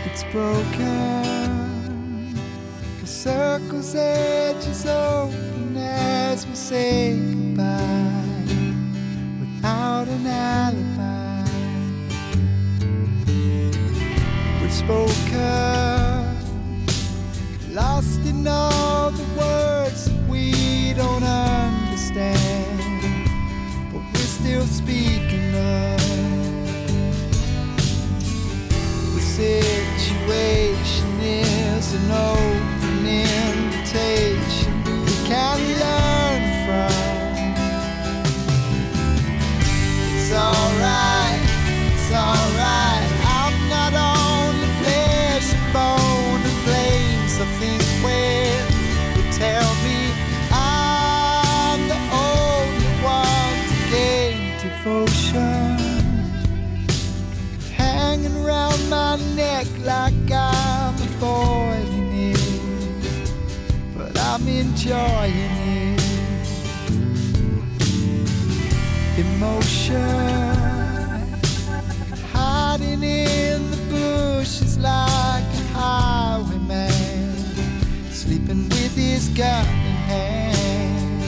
It's broken. The circle's edge is open as we say goodbye without an alibi. We've spoken, lost in all the words that we don't understand, but we're still speaking love. The situation is an open invitation we can learn from. It's alright, it's alright. I'm not only flesh and bone and blame something when you tell me I'm the only one to gain devotion. Hanging around my neck like I'm avoiding it, but I'm enjoying it. Emotion hiding in the bushes like a highwayman, sleeping with his gun in hand.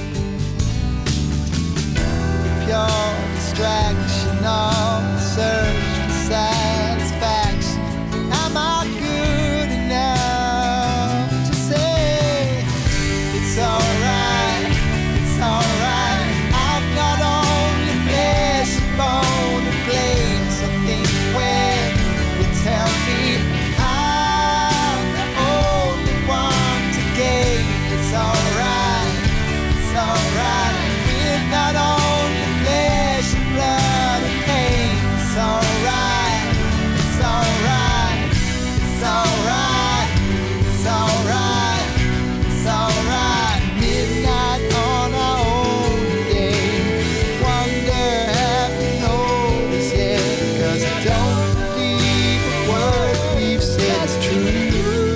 Pure distraction of the search for satisfaction. Am I good enough to say it's alright, it's alright? I'm not only flesh and bone and blame something when you tell me I'm the only one to gain. It's alright, it's alright. We're not only flesh and blood and pain. It's alright, it's alright, it's alright, it's alright, it's alright. Midnight on our own again. Wonder have you noticed yet? 'Cause I don't believe a word we've said is true.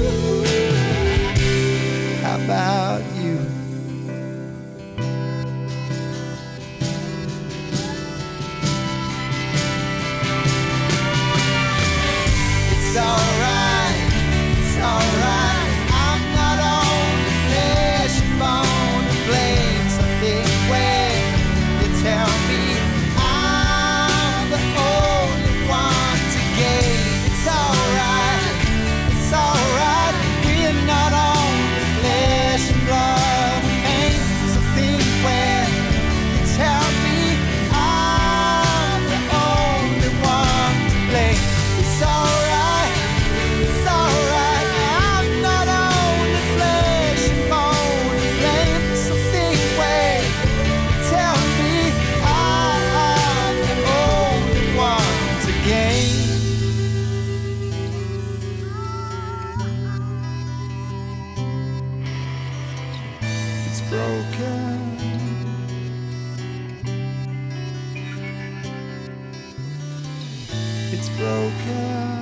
How about you? It's alright, it's alright. I'm not only flesh and bone and blame something when you tell me I'm the only one to gain. It's alright, it's alright. We're not only flesh and blood and pain something when you tell me I'm the only one to blame. It's alright, it's alright. I'm not only flesh and bone and blame something when you tell me I'm the only one to gain. It's broken. It's broken.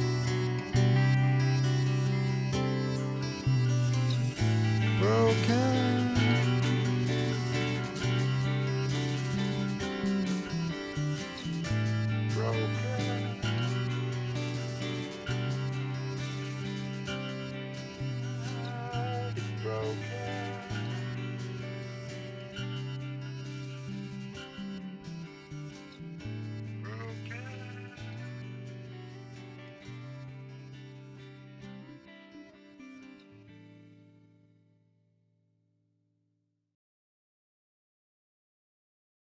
Broken.